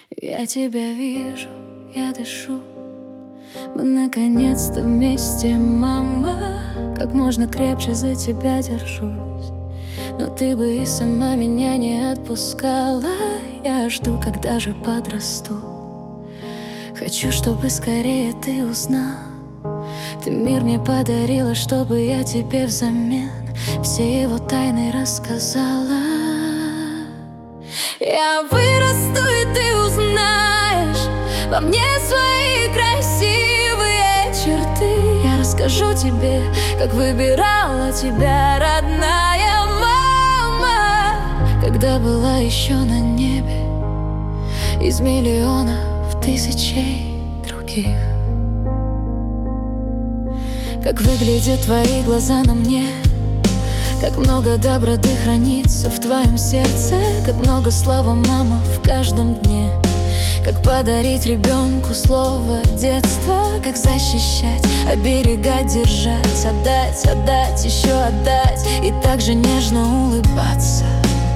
Я тебя вижу, я дышу. Мы наконец-то вместе, мама. Как можно крепче за тебя держусь. Но ты бы и сама меня не отпускала. Я жду, когда же подрасту. Хочу, чтобы скорее ты узнал. Ты мир мне подарила, чтобы я тебе взамен все его тайны рассказала. Я вырасту, и ты узнаешь во мне свои красивые черты. Я расскажу тебе, как выбирала тебя родная мама, когда была еще на небе из миллионов тысячей других. Как выглядят твои глаза на мне, как много доброты хранится в твоем сердце, как много слова «мама» в каждом дне. Как подарить ребенку слово детства, как защищать, оберегать, держать, отдать, отдать, еще отдать и так же нежно улыбаться.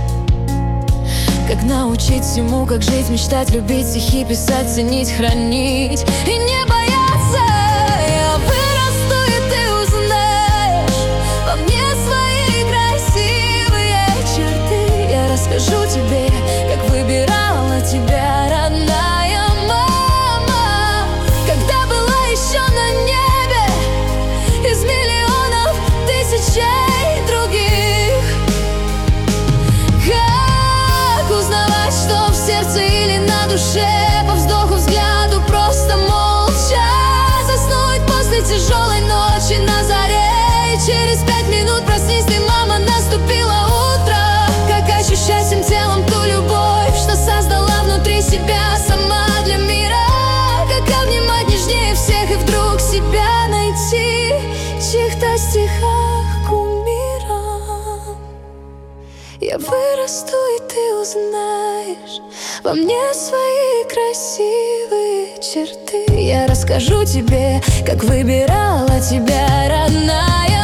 Как научить всему, как жить, мечтать, любить, стихи писать, ценить, хранить и не бояться. Я вырасту, и ты узнаешь во мне свои красивые черты. Я расскажу тебе, как выбирала тебя родная мама, когда была еще на небе из миллионов тысячей других. Как узнавать, что в сердце или на душе, по вздоху, взгляду, просто молча заснуть после тяжелой ночи на заре, и через 5 минут проснись ты, мама, наступило утро. Как ощущать всем телом ту любовь, что создала внутри себя сама для мира. Как обнимать нежнее всех и вдруг себя найти в чьих-то стихах кумиром. Я вырасту, и ты узнаешь во мне свои красивые черты. Я расскажу тебе, как выбирала тебя родная